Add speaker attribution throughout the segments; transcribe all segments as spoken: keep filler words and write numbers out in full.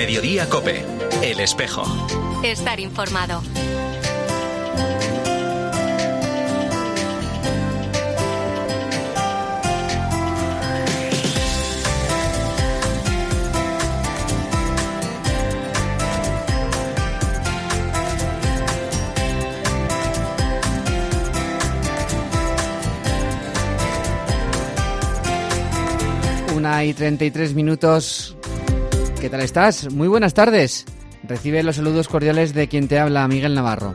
Speaker 1: Mediodía COPE. El Espejo.
Speaker 2: Estar informado.
Speaker 3: Una y treinta y tres minutos. ¿Qué tal estás? Muy buenas tardes. Recibe los saludos cordiales de quien te habla, Miguel Navarro.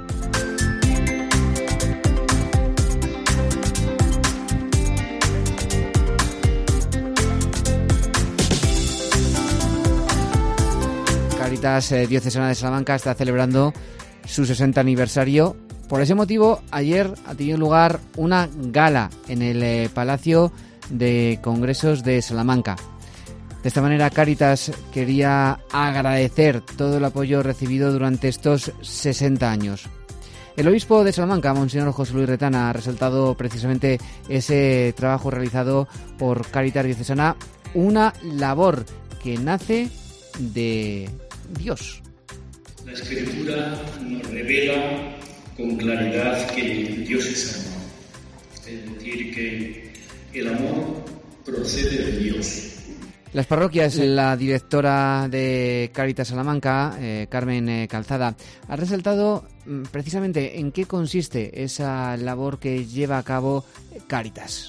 Speaker 3: Cáritas eh, Diocesana de Salamanca está celebrando su sesenta aniversario. Por ese motivo, ayer ha tenido lugar una gala en el eh, Palacio de Congresos de Salamanca. De esta manera, Cáritas quería agradecer todo el apoyo recibido durante estos sesenta años. El obispo de Salamanca, Monseñor José Luis Retana, ha resaltado precisamente ese trabajo realizado por Cáritas Diocesana, una labor que nace de Dios.
Speaker 4: La Escritura nos revela con claridad que Dios es amor, es decir, que el amor procede de Dios.
Speaker 3: Las parroquias, la directora de Cáritas Salamanca, eh, Carmen eh, Calzada, ha resaltado mm, precisamente en qué consiste esa labor que lleva a cabo Cáritas.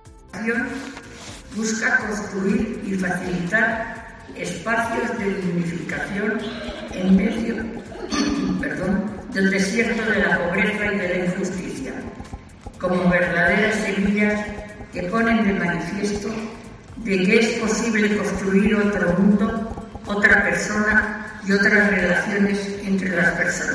Speaker 5: Busca construir y facilitar espacios de dignificación en medio perdón, del desierto de la pobreza y de la injusticia, como verdaderas semillas que ponen de manifiesto de que es posible construir otro mundo, otra persona y otras relaciones entre las personas.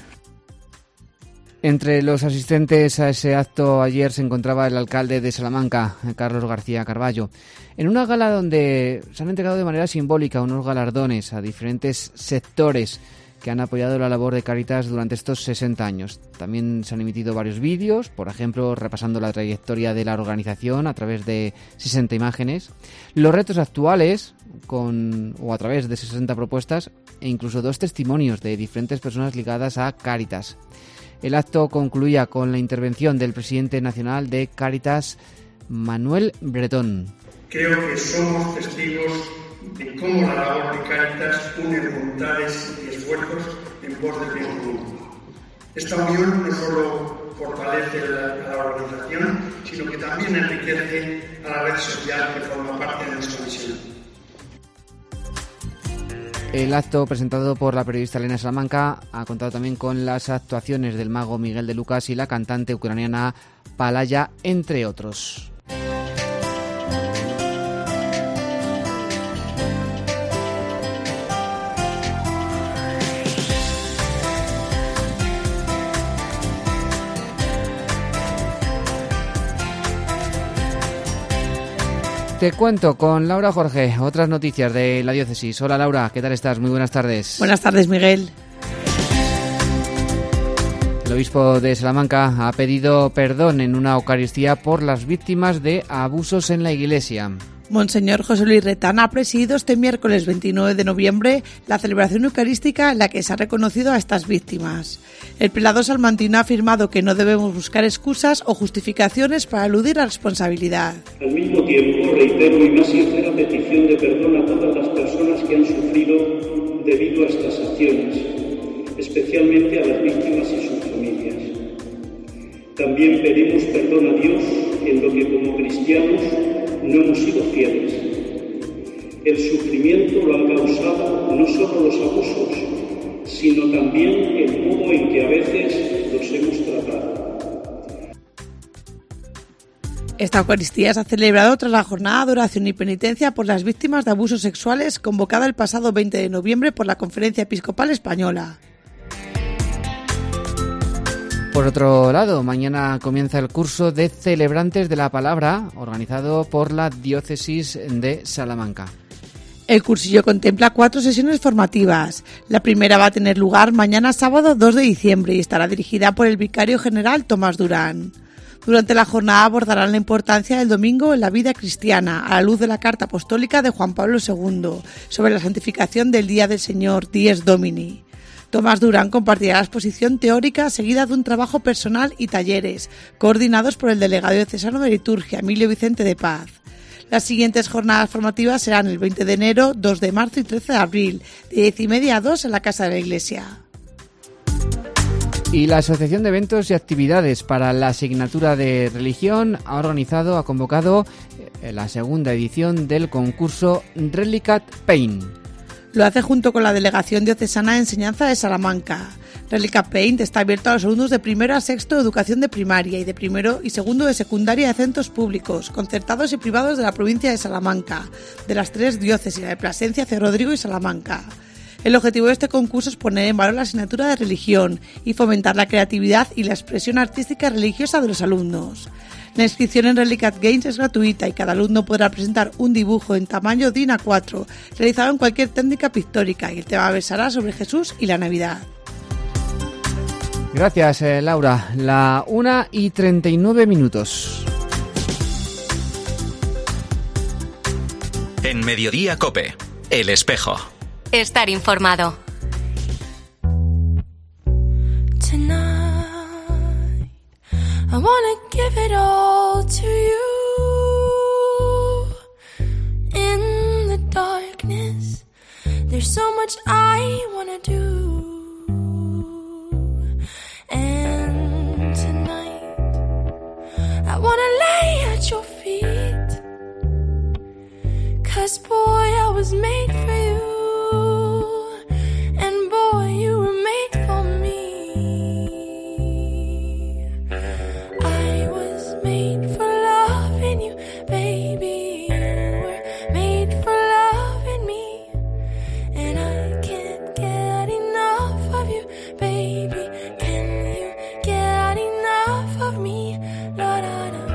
Speaker 3: Entre los asistentes a ese acto ayer se encontraba el alcalde de Salamanca, Carlos García Carballo, en una gala donde se han entregado de manera simbólica unos galardones a diferentes sectores que han apoyado la labor de Cáritas durante estos sesenta años. También se han emitido varios vídeos, por ejemplo, repasando la trayectoria de la organización a través de sesenta imágenes, los retos actuales con o a través de sesenta propuestas e incluso dos testimonios de diferentes personas ligadas a Cáritas. El acto concluía con la intervención del presidente nacional de Cáritas, Manuel Bretón.
Speaker 4: Creo que somos testigos de cómo la labor de Cáritas une voluntades y esfuerzos en pos del bien común. Esta unión no solo fortalece la, a la organización, sino que también enriquece a la red social que forma parte de nuestra misión.
Speaker 3: El acto presentado por la periodista Elena Salamanca ha contado también con las actuaciones del mago Miguel de Lucas y la cantante ucraniana Palaya, entre otros. Te cuento con Laura Jorge otras noticias de la diócesis. Hola Laura, ¿qué tal estás? Muy buenas tardes.
Speaker 6: Buenas tardes, Miguel.
Speaker 3: El obispo de Salamanca ha pedido perdón en una Eucaristía por las víctimas de abusos en la Iglesia.
Speaker 6: Monseñor José Luis Retana ha presidido este miércoles veintinueve de noviembre la celebración eucarística en la que se ha reconocido a estas víctimas. El prelado salmantino ha afirmado que no debemos buscar excusas o justificaciones para eludir la responsabilidad.
Speaker 7: Al mismo tiempo, reitero mi más sincera petición de perdón a todas las personas que han sufrido debido a estas acciones, especialmente a las víctimas y sus familias. También pedimos perdón a Dios en lo que como cristianos no hemos sido fieles. El sufrimiento lo han causado no solo los abusos, sino también el modo en que a veces los hemos tratado.
Speaker 6: Esta Eucaristía se ha celebrado tras la jornada de oración y penitencia por las víctimas de abusos sexuales convocada el pasado veinte de noviembre por la Conferencia Episcopal Española.
Speaker 3: Por otro lado, mañana comienza el curso de Celebrantes de la Palabra, organizado por la Diócesis de Salamanca.
Speaker 6: El cursillo contempla cuatro sesiones formativas. La primera va a tener lugar mañana sábado dos de diciembre y estará dirigida por el vicario general Tomás Durán. Durante la jornada abordarán la importancia del domingo en la vida cristiana, a la luz de la Carta Apostólica de Juan Pablo segundo, sobre la santificación del Día del Señor, Dies Domini. Tomás Durán compartirá la exposición teórica seguida de un trabajo personal y talleres, coordinados por el delegado diocesano de liturgia, Emilio Vicente de Paz. Las siguientes jornadas formativas serán el veinte de enero, dos de marzo y trece de abril, de diez y media a dos en la Casa de la Iglesia.
Speaker 3: Y la Asociación de Eventos y Actividades para la Asignatura de Religión ha organizado, ha convocado la segunda edición del concurso Relicat Paint.
Speaker 6: Lo hace junto con la Delegación Diocesana de Enseñanza de Salamanca. Relicat Paint está abierto a los alumnos de primero a sexto de educación de primaria y de primero y segundo de secundaria de centros públicos, concertados y privados de la provincia de Salamanca, de las tres diócesis de Plasencia, Cerrodrigo y Salamanca. El objetivo de este concurso es poner en valor la asignatura de religión y fomentar la creatividad y la expresión artística y religiosa de los alumnos. La inscripción en Relicat Games es gratuita y cada alumno podrá presentar un dibujo en tamaño D I N A cuatro, realizado en cualquier técnica pictórica, y el tema versará sobre Jesús y la Navidad.
Speaker 3: Gracias, eh, Laura. La una y treinta y nueve minutos.
Speaker 1: En Mediodía COPE, El Espejo.
Speaker 2: Estar informado.
Speaker 8: I wanna give it all to you. In the darkness, there's so much I wanna do. And tonight, I wanna lay at your feet. 'Cause boy, I was made for you. And boy, you were made for me. I was made for loving you, baby. You were made for loving me. And I can't get enough of you, baby. Can you get enough of me? La, da, da.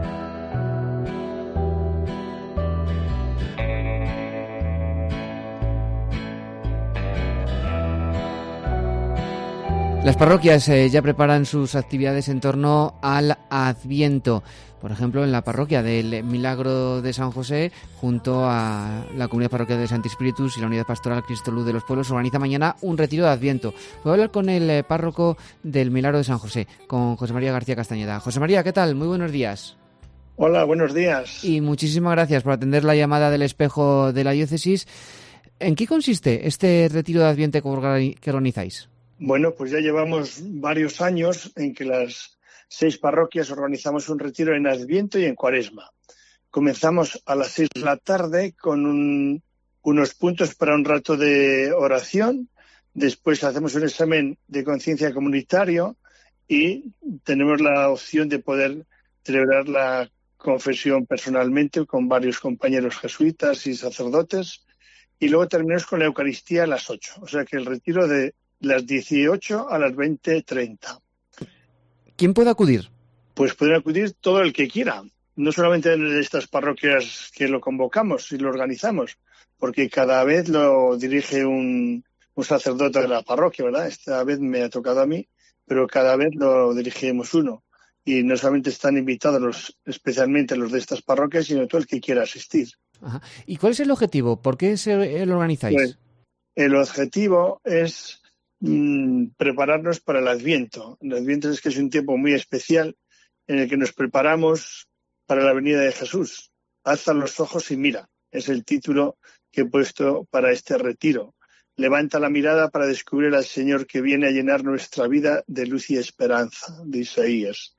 Speaker 3: Las parroquias eh, ya preparan sus actividades en torno al Adviento. Por ejemplo, en la parroquia del Milagro de San José, junto a la Comunidad Parroquial de Santi Spiritus y la Unidad Pastoral Cristo Luz de los Pueblos, organiza mañana un retiro de Adviento. Voy a hablar con el eh, párroco del Milagro de San José, con José María García Castañeda. José María, ¿qué tal? Muy buenos días.
Speaker 4: Hola, buenos días.
Speaker 3: Y muchísimas gracias por atender la llamada del Espejo de la Diócesis. ¿En qué consiste este retiro de Adviento que organizáis?
Speaker 4: Bueno, pues ya llevamos varios años en que las seis parroquias organizamos un retiro en Adviento y en Cuaresma. Comenzamos a las seis de la tarde con un, unos puntos para un rato de oración. Después hacemos un examen de conciencia comunitario y tenemos la opción de poder celebrar la confesión personalmente con varios compañeros jesuitas y sacerdotes. Y luego terminamos con la Eucaristía a las ocho. O sea que el retiro de las dieciocho a las veinte treinta.
Speaker 3: ¿Quién puede acudir?
Speaker 4: Pues puede acudir todo el que quiera, no solamente en estas parroquias que lo convocamos y lo organizamos, porque cada vez lo dirige un, un sacerdote de la parroquia, ¿verdad? Esta vez me ha tocado a mí, pero cada vez lo dirigimos uno. Y no solamente están invitados los, especialmente los de estas parroquias, sino todo el que quiera asistir.
Speaker 3: Ajá. ¿Y cuál es el objetivo? ¿Por qué se, lo organizáis?
Speaker 4: Pues, el objetivo es prepararnos para el Adviento. El Adviento es que es un tiempo muy especial en el que nos preparamos para la venida de Jesús. Alza los ojos y mira. Es el título que he puesto para este retiro. Levanta la mirada para descubrir al Señor que viene a llenar nuestra vida de luz y esperanza, de Isaías.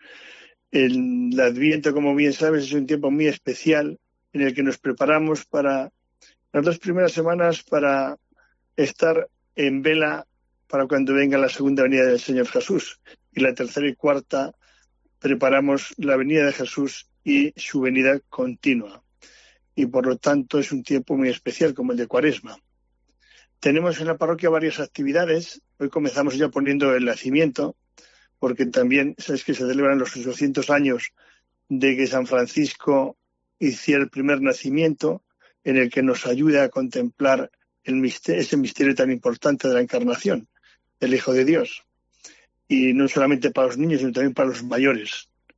Speaker 4: El, el Adviento, como bien sabes, es un tiempo muy especial en el que nos preparamos para las dos primeras semanas para estar en vela para cuando venga la segunda venida del Señor Jesús. Y la tercera y cuarta preparamos la venida de Jesús y su venida continua. Y por lo tanto es un tiempo muy especial como el de Cuaresma. Tenemos en la parroquia varias actividades. Hoy comenzamos ya poniendo el nacimiento, porque también sabes que se celebran los ochocientos años de que San Francisco hiciera el primer nacimiento, en el que nos ayuda a contemplar el misterio, ese misterio tan importante de la encarnación, el Hijo de Dios. Y no solamente para los niños, sino también para los mayores.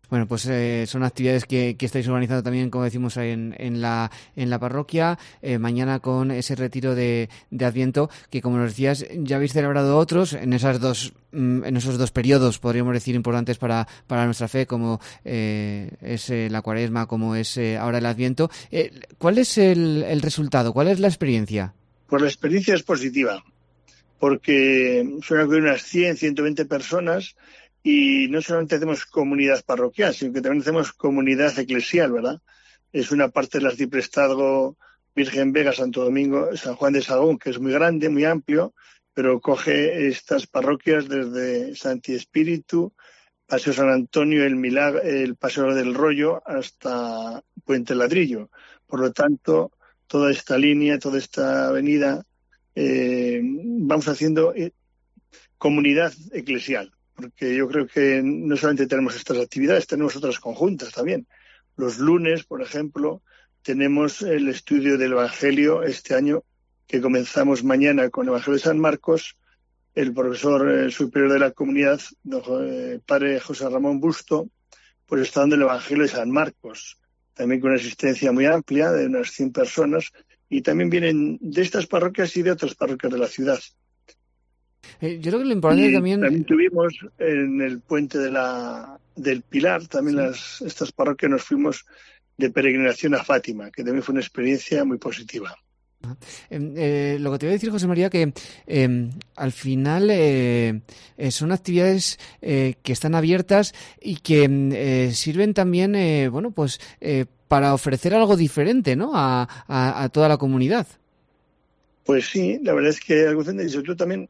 Speaker 3: Bueno, pues eh, son actividades que, que estáis organizando también, como decimos, en, en la en la parroquia. Eh, mañana con ese retiro de, de Adviento, que como nos decías, ya habéis celebrado otros en esas dos en esos dos periodos, podríamos decir, importantes para, para nuestra fe, como eh, es eh, la Cuaresma, como es eh, ahora el Adviento. Eh, ¿Cuál es el, el resultado? ¿Cuál es la experiencia?
Speaker 4: Pues la experiencia es positiva, porque suelen acudir unas cien, ciento veinte personas. Y no solamente hacemos comunidad parroquial, sino que también hacemos comunidad eclesial, ¿verdad? Es una parte del arciprestazgo Virgen Vega, Santo Domingo, San Juan de Sagún, que es muy grande, muy amplio, pero coge estas parroquias desde Santi Espíritu, Paseo San Antonio, el Milagro, el Paseo del Rollo, hasta Puente Ladrillo. Por lo tanto, toda esta línea, toda esta avenida, eh, vamos haciendo eh, comunidad eclesial. Porque yo creo que no solamente tenemos estas actividades, tenemos otras conjuntas también. Los lunes, por ejemplo, tenemos el estudio del Evangelio este año, que comenzamos mañana con el Evangelio de San Marcos. El profesor eh, superior de la comunidad, don, eh, padre José Ramón Busto, pues está dando el Evangelio de San Marcos, también con una asistencia muy amplia de unas cien personas, y también vienen de estas parroquias y de otras parroquias de la ciudad.
Speaker 3: Eh, yo creo que lo importante
Speaker 4: y
Speaker 3: también...
Speaker 4: también tuvimos en el puente de la del Pilar, también sí. las estas parroquias nos fuimos de peregrinación a Fátima, que también fue una experiencia muy positiva.
Speaker 3: Eh, eh, lo que te voy a decir, José María, que eh, al final eh, eh, son actividades eh, que están abiertas y que eh, sirven también, eh, bueno, pues eh, para ofrecer algo diferente, ¿no? A, a, a toda la comunidad.
Speaker 4: Pues sí, la verdad es que algo y sobre todo también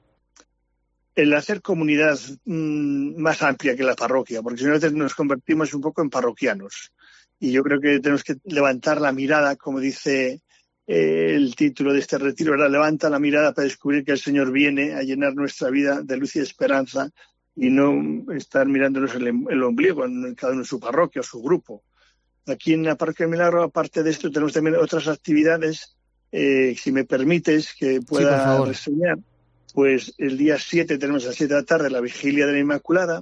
Speaker 4: el hacer comunidad mmm, más amplia que la parroquia, porque si no a veces nos convertimos un poco en parroquianos. Y yo creo que tenemos que levantar la mirada, como dice eh, el título de este retiro, ¿verdad? Levanta la mirada para descubrir que el Señor viene a llenar nuestra vida de luz y esperanza y no estar mirándonos el, el ombligo en cada uno en su parroquia o su grupo. Aquí en la Parroquia del Milagro, aparte de esto, tenemos también otras actividades, eh, si me permites, que pueda sí, reseñar. Pues el día siete tenemos a las siete de la tarde la Vigilia de la Inmaculada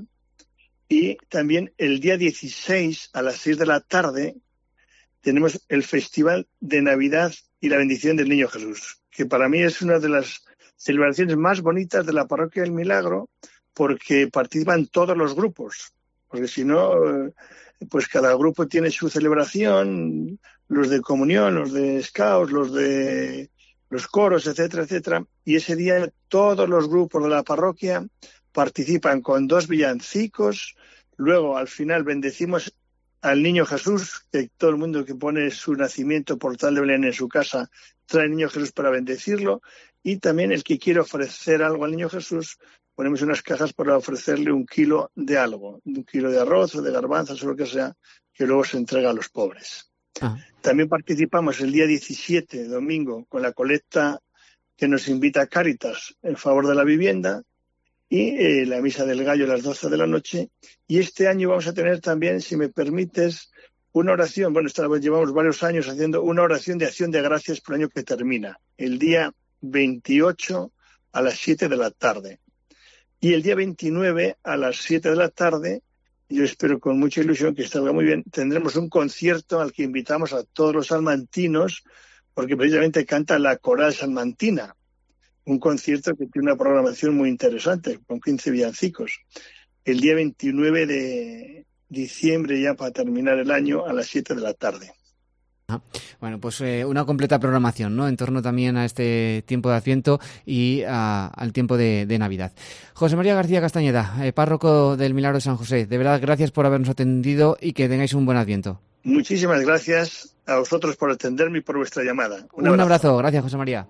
Speaker 4: y también el día dieciséis a las seis de la tarde tenemos el Festival de Navidad y la Bendición del Niño Jesús, que para mí es una de las celebraciones más bonitas de la Parroquia del Milagro porque participan todos los grupos, porque si no, pues cada grupo tiene su celebración, los de comunión, los de scouts, los de... los coros, etcétera, etcétera, y ese día todos los grupos de la parroquia participan con dos villancicos, luego al final bendecimos al Niño Jesús, que todo el mundo que pone su nacimiento portal de Belén en su casa trae al Niño Jesús para bendecirlo, y también el que quiere ofrecer algo al Niño Jesús, ponemos unas cajas para ofrecerle un kilo de algo, un kilo de arroz o de garbanzos o lo que sea, que luego se entrega a los pobres. Ah. También participamos el día diecisiete, domingo, con la colecta que nos invita a Cáritas en favor de la vivienda y eh, la misa del gallo a las doce de la noche. Y este año vamos a tener también, si me permites, una oración. Bueno, esta vez llevamos varios años haciendo una oración de acción de gracias por el año que termina. El día veintiocho a las siete de la tarde. Y el día veintinueve a las siete de la tarde, yo espero con mucha ilusión que salga muy bien, tendremos un concierto al que invitamos a todos los salmantinos, porque precisamente canta la Coral Salmantina, un concierto que tiene una programación muy interesante, con quince villancicos. El día veintinueve de diciembre, ya para terminar el año, a las siete de la tarde.
Speaker 3: Ah, bueno, pues eh, una completa programación, ¿no? En torno también a este tiempo de Adviento y a, al tiempo de, de Navidad. José María García Castañeda, eh, párroco del Milagro de San José, de verdad, gracias por habernos atendido y que tengáis un buen Adviento.
Speaker 4: Muchísimas gracias a vosotros por atenderme y por vuestra llamada.
Speaker 3: Un, un abrazo. abrazo, gracias José María.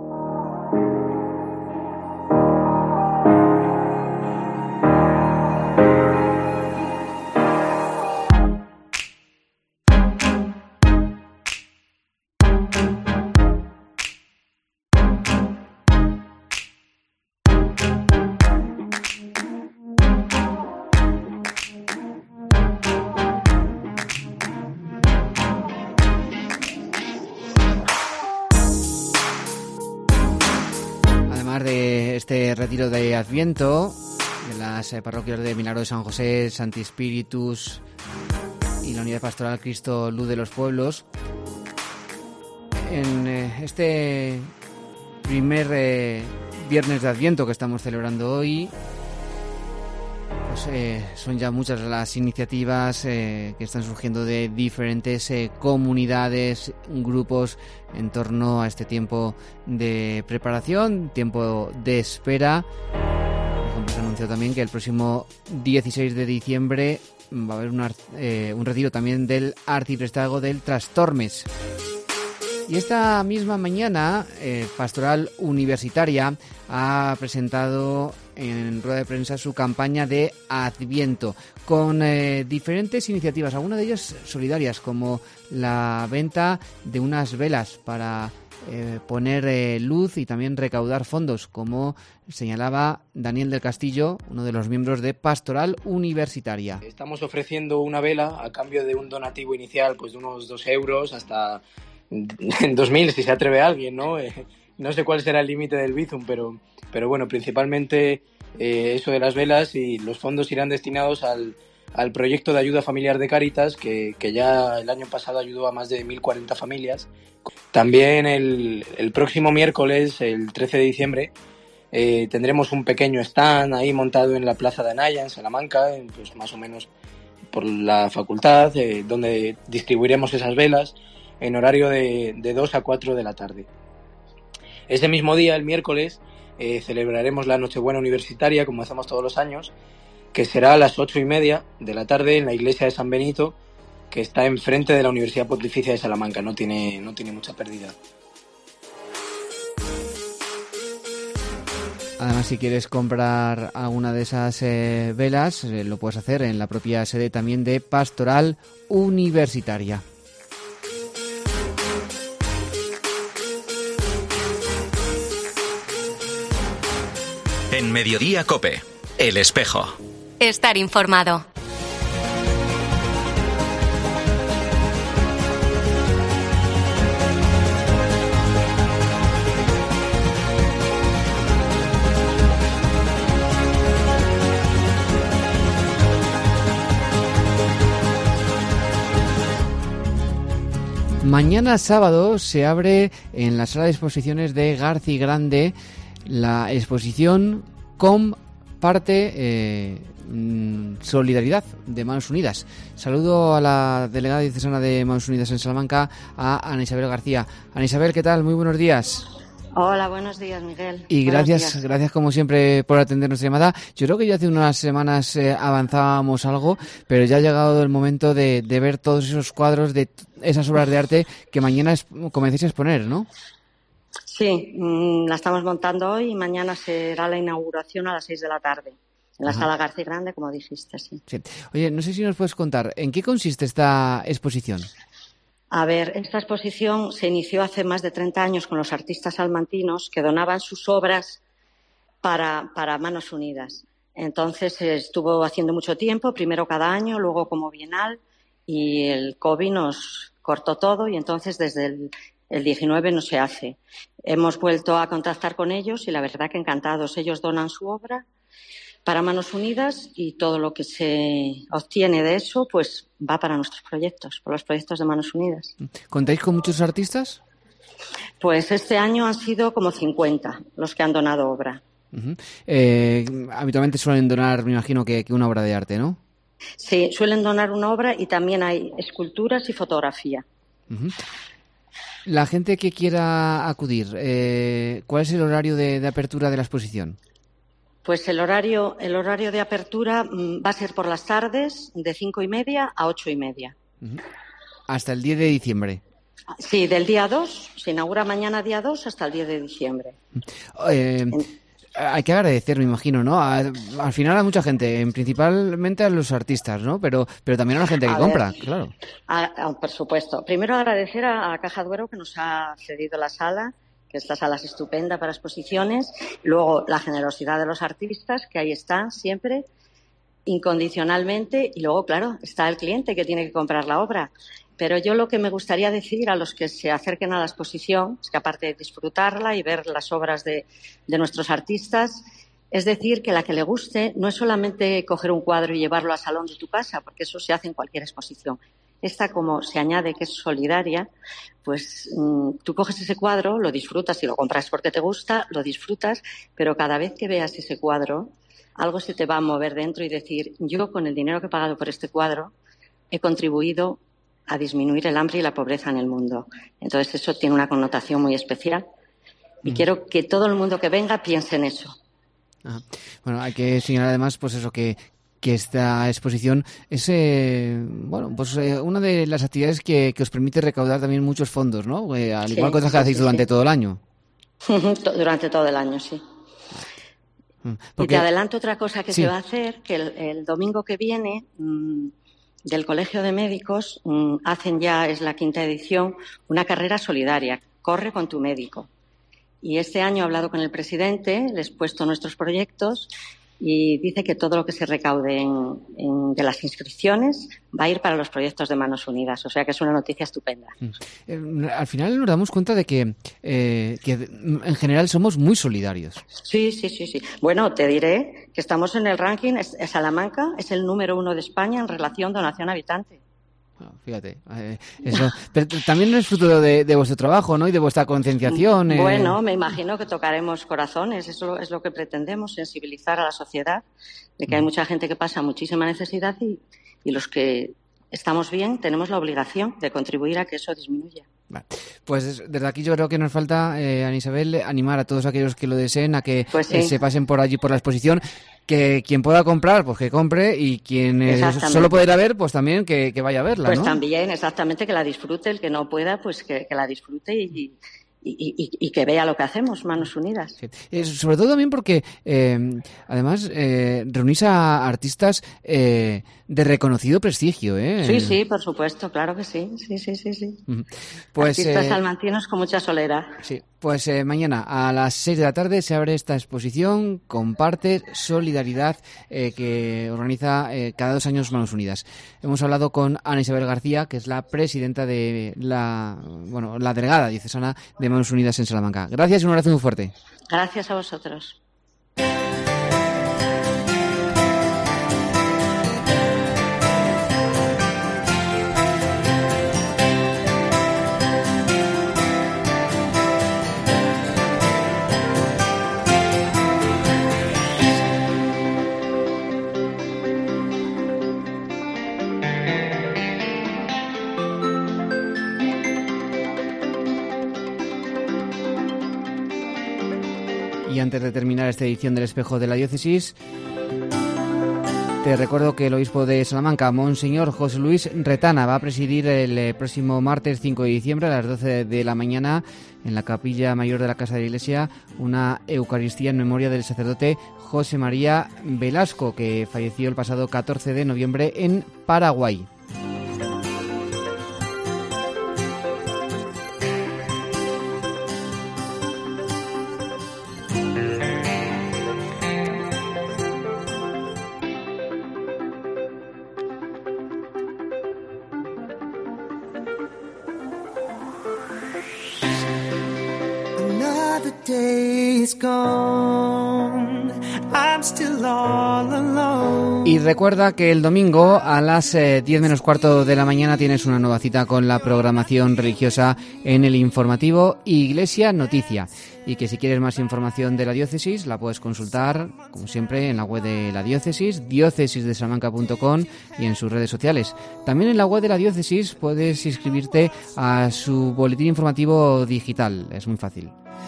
Speaker 3: Este retiro de Adviento de las eh, parroquias de Milagro de San José, Santi Spiritus, y la Unidad Pastoral Cristo Luz de los Pueblos. En eh, este primer eh, viernes de Adviento que estamos celebrando hoy, pues eh, son ya muchas las iniciativas eh, que están surgiendo de diferentes eh, comunidades, grupos en torno a este tiempo de preparación, tiempo de espera. Por ejemplo, se anunció también que el próximo dieciséis de diciembre va a haber un, eh, un retiro también del arciprestazgo del Trastormes. Y esta misma mañana, eh, Pastoral Universitaria ha presentado en rueda de prensa su campaña de Adviento, con eh, diferentes iniciativas, algunas de ellas solidarias, como la venta de unas velas para eh, poner eh, luz y también recaudar fondos, como señalaba Daniel del Castillo, uno de los miembros de Pastoral Universitaria.
Speaker 9: Estamos ofreciendo una vela a cambio de un donativo inicial, pues de unos dos euros hasta en dos mil, si se atreve alguien, ¿no? Eh, no sé cuál será el límite del Bizum, pero, pero bueno, principalmente eh, eso de las velas, y los fondos irán destinados al, al proyecto de ayuda familiar de Cáritas, que, que ya el año pasado ayudó a más de mil cuarenta familias. También el, el próximo miércoles, el trece de diciembre, eh, tendremos un pequeño stand ahí montado en la Plaza de Anaya, en Salamanca, en, pues más o menos por la facultad, eh, donde distribuiremos esas velas en horario de, de dos a cuatro de la tarde. Ese mismo día, el miércoles, eh, celebraremos la Nochebuena Universitaria, como hacemos todos los años, que será a las ocho y media de la tarde en la iglesia de San Benito, que está enfrente de la Universidad Pontificia de Salamanca. No tiene, no tiene mucha pérdida.
Speaker 3: Además, si quieres comprar alguna de esas eh, velas, eh, lo puedes hacer en la propia sede también de Pastoral Universitaria.
Speaker 1: En Mediodía COPE, El Espejo.
Speaker 2: Estar informado.
Speaker 3: Mañana sábado se abre en la sala de exposiciones de Garci Grande la exposición Comparte eh, Solidaridad de Manos Unidas. Saludo a la delegada diocesana de Manos Unidas en Salamanca, a Ana Isabel García. Ana Isabel, ¿qué tal? Muy buenos días.
Speaker 10: Hola, buenos días, Miguel.
Speaker 3: Y
Speaker 10: buenos
Speaker 3: gracias,
Speaker 10: días.
Speaker 3: gracias como siempre por atender nuestra llamada. Yo creo que ya hace unas semanas eh, avanzábamos algo, pero ya ha llegado el momento de, de ver todos esos cuadros, de esas obras de arte que mañana es, comencéis a exponer, ¿no?
Speaker 10: Sí, mmm, la estamos montando hoy y mañana será la inauguración a las seis de la tarde, en la
Speaker 3: Ajá.
Speaker 10: sala Garci Grande, como dijiste, sí.
Speaker 3: Sí. Oye, no sé si nos puedes contar, ¿en qué consiste esta exposición?
Speaker 10: A ver, esta exposición se inició hace más de treinta años con los artistas salmantinos que donaban sus obras para, para Manos Unidas. Entonces se estuvo haciendo mucho tiempo, primero cada año, luego como bienal, y el COVID nos cortó todo y entonces desde el, el diecinueve no se hace. Hemos vuelto a contactar con ellos y la verdad que encantados. Ellos donan su obra para Manos Unidas y todo lo que se obtiene de eso pues va para nuestros proyectos, por los proyectos de Manos Unidas.
Speaker 3: ¿Contáis con muchos artistas?
Speaker 10: Pues este año han sido como cincuenta los que han donado obra.
Speaker 3: Uh-huh. Eh, habitualmente suelen donar, me imagino, que, que una obra de arte, ¿no?
Speaker 10: Sí, suelen donar una obra y también hay esculturas y fotografía.
Speaker 3: Uh-huh. La gente que quiera acudir, eh, ¿cuál es el horario de, de apertura de la exposición?
Speaker 10: Pues el horario, el horario de apertura mmm, va a ser por las tardes de cinco y media a ocho y media.
Speaker 3: Uh-huh. Hasta el diez de diciembre.
Speaker 10: Sí, del día dos, se inaugura mañana día dos hasta el diez de diciembre.
Speaker 3: Eh, hay que agradecer, me imagino, ¿no? A, al final a mucha gente, principalmente a los artistas, ¿no? Pero, pero también a la gente que
Speaker 10: a
Speaker 3: compra,
Speaker 10: ver,
Speaker 3: claro.
Speaker 10: A, a, por supuesto. Primero agradecer a, a Caja Duero que nos ha cedido la sala, que esta sala es estupenda para exposiciones. Luego la generosidad de los artistas, que ahí están siempre, incondicionalmente. Y luego, claro, está el cliente que tiene que comprar la obra. Pero yo lo que me gustaría decir a los que se acerquen a la exposición es que, aparte de disfrutarla y ver las obras de, de nuestros artistas, es decir, que la que le guste no es solamente coger un cuadro y llevarlo al salón de tu casa, porque eso se hace en cualquier exposición. esta, como se añade que es solidaria, pues mmm, tú coges ese cuadro, lo disfrutas y lo compras porque te gusta, lo disfrutas, pero cada vez que veas ese cuadro, algo se te va a mover dentro y decir, yo con el dinero que he pagado por este cuadro he contribuido a disminuir el hambre y la pobreza en el mundo. Entonces eso tiene una connotación muy especial y mm. quiero que todo el mundo que venga piense en eso.
Speaker 3: Ah, bueno, hay que señalar además, pues eso, que, que esta exposición es, eh, bueno, pues eh, una de las actividades que, que os permite recaudar también muchos fondos, ¿no? Eh, al
Speaker 10: sí,
Speaker 3: igual que otras que hacéis
Speaker 10: sí,
Speaker 3: durante
Speaker 10: sí.
Speaker 3: todo el año.
Speaker 10: Durante todo el año, sí. Porque... Y te adelanto otra cosa que sí. se va a hacer, que el, el domingo que viene mmm, del Colegio de Médicos mmm, hacen ya, es la quinta edición, una carrera solidaria, Corre con tu médico. Y este año he hablado con el presidente, le he expuesto nuestros proyectos y dice que todo lo que se recaude en, en, de las inscripciones va a ir para los proyectos de Manos Unidas. O sea que es una noticia estupenda.
Speaker 3: Eh, al final nos damos cuenta de que, eh, que en general somos muy solidarios.
Speaker 10: Sí, sí, sí, sí. Bueno, te diré que estamos en el ranking, es, es Salamanca es el número uno de España en relación donación-habitante.
Speaker 3: Fíjate, eh, eso. Pero también es fruto de, de vuestro trabajo, ¿no? Y de vuestra concienciación. Eh.
Speaker 10: Bueno, me imagino que tocaremos corazones. Eso es lo que pretendemos, sensibilizar a la sociedad de que hay mucha gente que pasa muchísima necesidad y, y los que estamos bien tenemos la obligación de contribuir a que eso disminuya.
Speaker 3: Vale. Pues desde aquí yo creo que nos falta, eh, Ana Isabel, animar a todos aquellos que lo deseen a que
Speaker 10: pues sí.
Speaker 3: eh, se pasen por allí por la exposición, que quien pueda comprar, pues que compre, y quien eh, solo pueda ir a ver, pues también que, que vaya a verla,
Speaker 10: Pues
Speaker 3: ¿no?
Speaker 10: también, exactamente, que la disfrute, el que no pueda, pues que, que la disfrute y... Y, y, y que vea lo que hacemos, Manos Unidas.
Speaker 3: Sí. Eh, sobre todo también porque, eh, además, eh, reunís a artistas eh, de reconocido prestigio, ¿eh?
Speaker 10: Sí, sí, por supuesto, claro que sí, sí, sí, sí, sí.
Speaker 3: Pues,
Speaker 10: artistas
Speaker 3: eh,
Speaker 10: salmantinos con mucha solera.
Speaker 3: Sí, pues eh, mañana a las seis de la tarde se abre esta exposición Comparte Solidaridad eh, que organiza eh, cada dos años Manos Unidas. Hemos hablado con Ana Isabel García, que es la presidenta de la, bueno, la delegada diocesana de Manos Unidas en Salamanca. Gracias y un abrazo muy fuerte.
Speaker 10: Gracias a vosotros.
Speaker 3: Y antes de terminar esta edición del Espejo de la Diócesis, te recuerdo que el obispo de Salamanca, Monseñor José Luis Retana, va a presidir el próximo martes cinco de diciembre a las doce de la mañana en la capilla mayor de la Casa de la Iglesia una Eucaristía en memoria del sacerdote José María Velasco, que falleció el pasado catorce de noviembre en Paraguay. Y recuerda que el domingo a las eh, diez menos cuarto de la mañana tienes una nueva cita con la programación religiosa en el informativo Iglesia Noticia. Y que si quieres más información de la diócesis la puedes consultar, como siempre, en la web de la diócesis, diócesis de salamanca punto com, y en sus redes sociales. También en la web de la diócesis puedes inscribirte a su boletín informativo digital. Es muy fácil.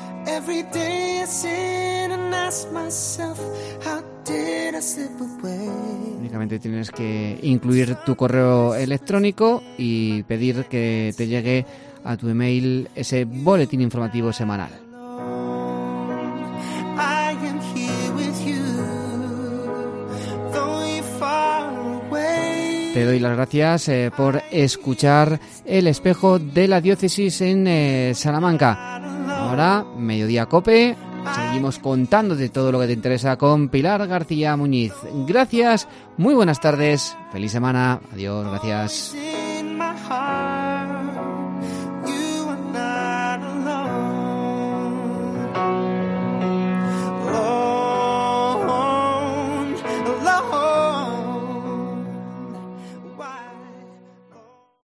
Speaker 3: Únicamente tienes que incluir tu correo electrónico y pedir que te llegue a tu email ese boletín informativo semanal. Te doy las gracias eh, por escuchar El Espejo de la Diócesis en eh, Salamanca. Ahora, Mediodía Cope, seguimos contando de todo lo que te interesa con Pilar García Muñiz. Gracias, muy buenas tardes, feliz semana, adiós, gracias.